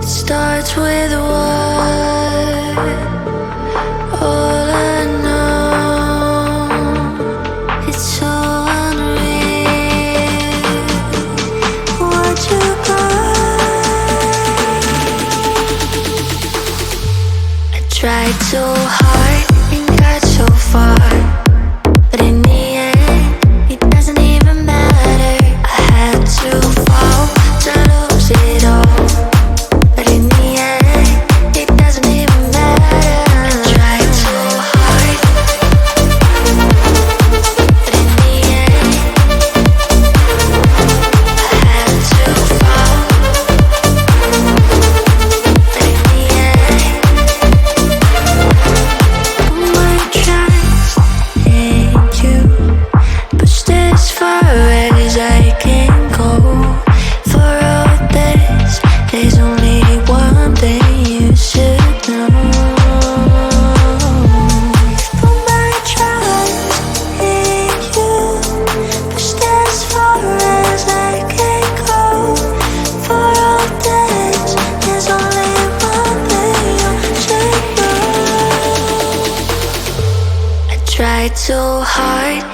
starts with a word. All I know, it's so unreal. What you got? I tried so hard and got so far, but in the end, it doesn't even matter. I had to fall to lose it all. There's only one thing you should know. Put my trust in you, pushed as far as I can go. For all this, there's only one thing you should know. I tried so hard